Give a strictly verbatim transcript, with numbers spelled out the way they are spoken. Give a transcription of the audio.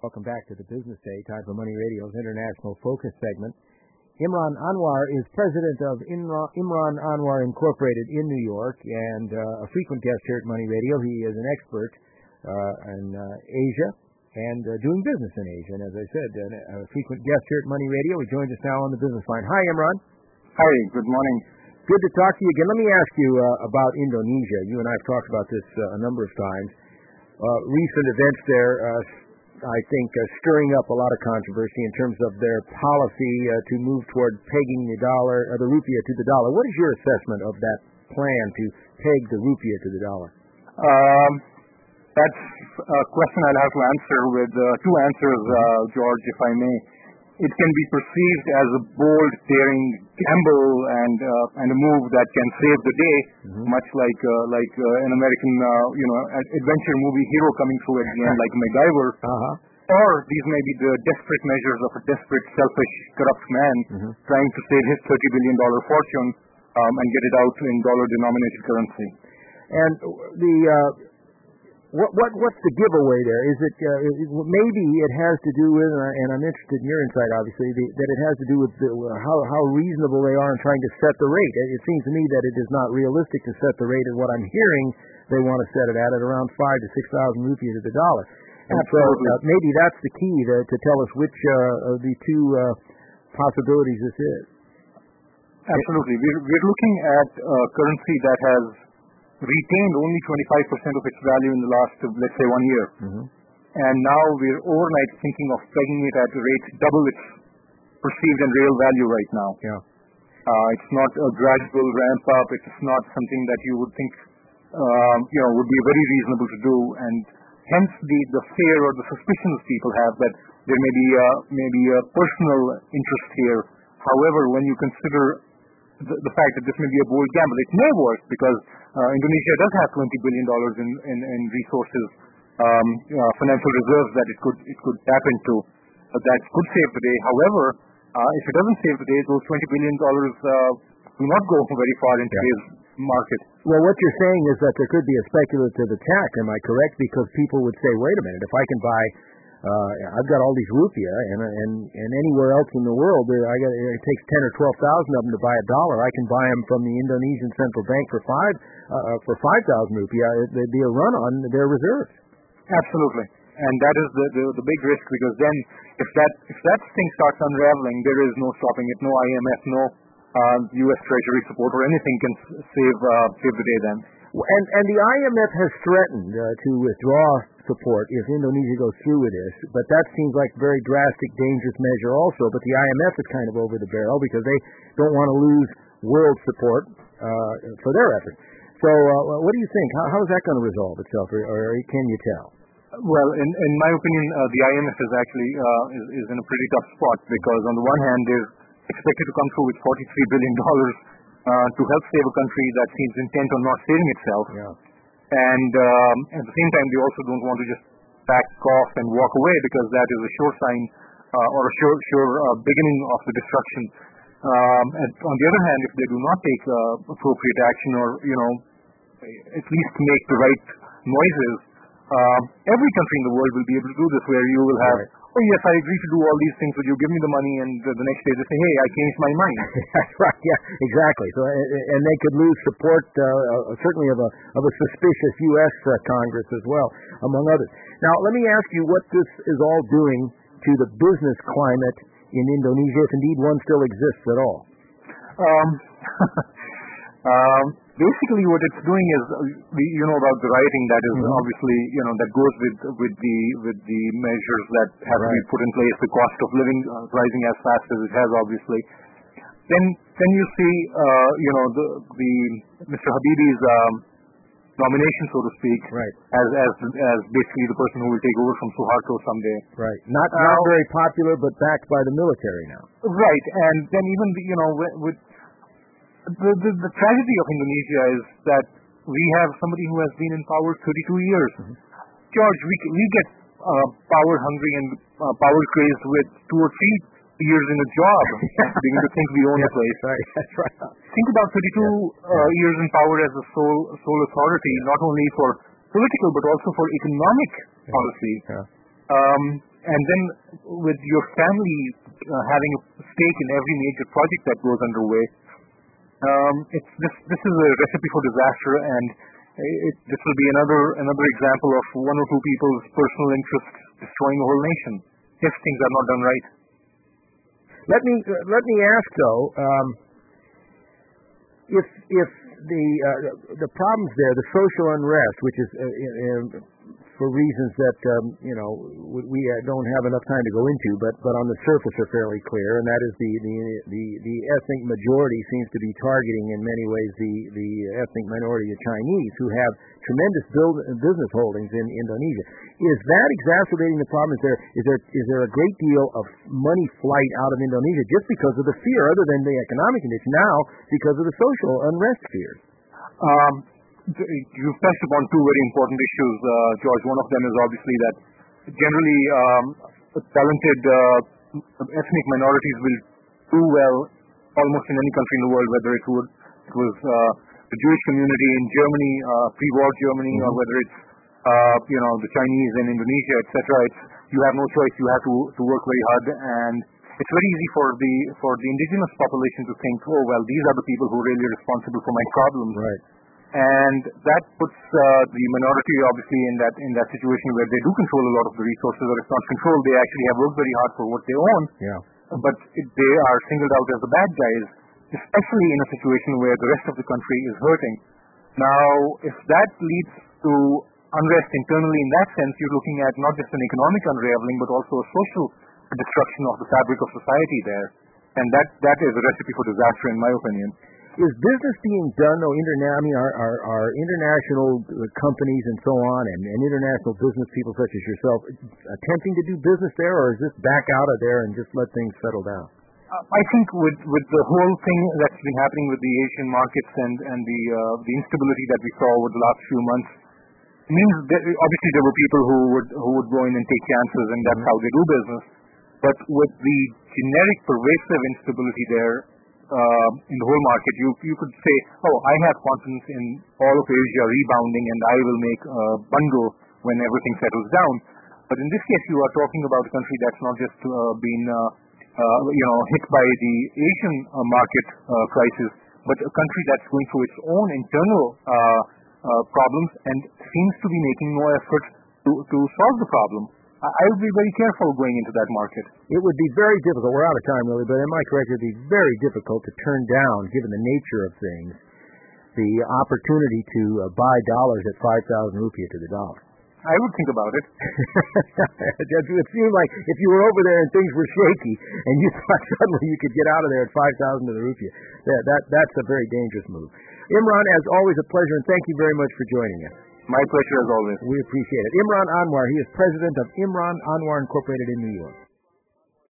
Welcome back to the Business Day, Time for Money Radio's International Focus segment. Imran Anwar is president of Imran Anwar Incorporated in New York and uh, a frequent guest here at Money Radio. He is an expert uh, in uh, Asia and uh, doing business in Asia. And as I said, a frequent guest here at Money Radio. He joins us now on the business line. Hi, Imran. Hi, good morning. Good to talk to you again. Let me ask you uh, about Indonesia. You and I have talked about this uh, a number of times. Uh, recent events there, uh, I think, uh, stirring up a lot of controversy in terms of their policy uh, to move toward pegging the dollar, uh, the rupiah to the dollar. What is your assessment of that plan to peg the rupiah to the dollar? Um, that's a question I'll have to answer with uh, two answers, uh, George, if I may. It can be perceived as a bold, daring gamble and uh, and a move that can save the day, mm-hmm. much like uh, like uh, an American uh, you know adventure movie hero coming through at the end, like MacGyver. Uh-huh. Or these may be the desperate measures of a desperate, selfish, corrupt man mm-hmm. trying to save his thirty billion dollars fortune um, and get it out in dollar-denominated currency. And the uh, what what what's the giveaway there? Is it uh, maybe it has to do with, and I'm interested in your insight, obviously, the, that it has to do with the, how how reasonable they are in trying to set the rate. It seems to me that it is not realistic to set the rate at what I'm hearing they want to set it at at around five to six thousand rupiah to the dollar. And Absolutely. so uh, maybe that's the key to, to tell us which uh, of the two uh, possibilities this is. Absolutely. We're, we're looking at a currency that has retained only twenty-five percent of its value in the last, let's say, one year. Mm-hmm. And now we're overnight thinking of pegging it at a rate double its perceived and real value right now. Yeah. Uh, it's not a gradual ramp up. It's not something that you would think, um, you know, would be very reasonable to do. And hence the, the fear or the suspicions people have that there may be a, maybe a personal interest here. However, when you consider the, the fact that this may be a bold gamble, it may work because uh, Indonesia does have twenty billion dollars in, in, in resources, um, uh, financial reserves that it could it could tap into uh, that could save the day. However, uh, if it doesn't save the day, those twenty billion dollars uh, do not go very far in today's yeah. market. Well, what you're saying is that there could be a speculative attack, am I correct? Because people would say, wait a minute, if I can buy, uh, I've got all these rupiah, and and and anywhere else in the world, I got it takes ten or twelve thousand of them to buy a dollar. I can buy them from the Indonesian Central Bank for five uh, for five thousand rupiah. There'd be a run on their reserves. Absolutely, and that is the, the the big risk, because then if that if that thing starts unraveling, there is no stopping it. No I M F, no uh, U S Treasury support or anything can save uh, save the day then. And and the I M F has threatened uh, to withdraw support if Indonesia goes through with this, but that seems like a very drastic, dangerous measure also. But the I M F is kind of over the barrel because they don't want to lose world support uh, for their efforts. So uh, what do you think? How, how is that going to resolve itself, or, or can you tell? Well, in, in my opinion, uh, the I M F is actually uh, is, is in a pretty tough spot, because on the one hand, they're expected to come through with forty-three billion dollars uh, to help save a country that seems intent on not saving itself. Yeah. And um, at the same time, they also don't want to just back off and walk away, because that is a sure sign uh, or a sure, sure uh, beginning of the destruction. Um, and on the other hand, if they do not take uh, appropriate action, or you know, at least make the right noises, uh, every country in the world will be able to do this, where you will have, right. oh yes, I agree to do all these things, would you give me the money? And the, the next day they say, hey, I changed my mind. That's right, yeah, exactly. So, and they could lose support, uh, certainly of a of a suspicious U S Uh, Congress as well, among others. Now, let me ask you what this is all doing to the business climate in Indonesia, if indeed one still exists at all. Um, um, basically, what it's doing is, uh, you know about the rioting that is mm-hmm. obviously, you know, that goes with with the with the measures that have right. to be put in place. The cost of living uh, rising as fast as it has, obviously. Then, then you see, uh, you know, the the Mister Habibie's um, nomination, so to speak, right. as as as basically the person who will take over from Suharto someday. Right. Not uh, not very popular, but backed by the military now. Right. And then even the, you know with the, the the tragedy of Indonesia is that we have somebody who has been in power thirty-two years. Mm-hmm. George, we we get uh, power hungry and uh, power crazed with two or three years in a job, beginning to think we own yeah, the place. Right. That's right. Think about thirty-two yeah. uh, years in power as a sole sole authority, yeah. not only for political but also for economic yeah. policy. Yeah. Um, and then with your family uh, having a stake in every major project that goes underway, um, it's this this is a recipe for disaster, and it, this will be another another example of one or two people's personal interests destroying a whole nation if things are not done right. Let me uh, let me ask though, um, if if the uh, the problems there, the social unrest, which is uh, uh, for reasons that um, you know we uh, don't have enough time to go into, but but on the surface are fairly clear, and that is the the the, the ethnic majority seems to be targeting in many ways the the ethnic minority of Chinese who have tremendous build, business holdings in Indonesia. Is that exacerbating the problem? Is there is there is there a great deal of money flight out of Indonesia just because of the fear, other than the economic condition, now because of the social unrest fears? Um, You've touched upon two very important issues, uh, George. One of them is obviously that generally um, talented uh, ethnic minorities will do well almost in any country in the world, whether it, would, it was uh, the Jewish community in Germany, uh, pre-war Germany, mm-hmm. or whether it's uh, you know the Chinese in Indonesia, et cetera. It's you have no choice. You have to to work very hard, and it's very easy for the for the indigenous population to think, oh well, these are the people who are really responsible for my problems. Right. And that puts uh, the minority obviously in that in that situation where they do control a lot of the resources, or if not control, they actually have worked very hard for what they own. Yeah. But it, they are singled out as the bad guys, especially in a situation where the rest of the country is hurting. Now, if that leads to unrest internally in that sense, you're looking at not just an economic unraveling, but also a social destruction of the fabric of society there. And that that is a recipe for disaster, in my opinion. Is business being done, though, interna- I mean, are, are, are international companies and so on, and, and international business people such as yourself, attempting to do business there, or is this back out of there and just let things settle down? Uh, I think with with the whole thing that's been happening with the Asian markets and and the uh, the instability that we saw over the last few months, means that obviously there were people who would who would go in and take chances, and that's mm-hmm. how they do business. But with the generic pervasive instability there, Uh, in the whole market, you you could say, oh, I have confidence in all of Asia rebounding, and I will make a bundle when everything settles down. But in this case, you are talking about a country that's not just uh, been uh, uh, you know hit by the Asian uh, market uh, crisis, but a country that's going through its own internal uh, uh, problems and seems to be making no effort to to solve the problem. I would be very careful going into that market. It would be very difficult. We're out of time, really, but am I correct? It would be very difficult to turn down, given the nature of things, the opportunity to uh, buy dollars at five thousand rupiah to the dollar. I would think about it. It would seem like if you were over there and things were shaky, and you thought suddenly you could get out of there at five thousand to the rupiah, that, that, that's a very dangerous move. Imran, as always, a pleasure, and thank you very much for joining us. My pleasure as always. We appreciate it. Imran Anwar, he is president of Imran Anwar Incorporated in New York.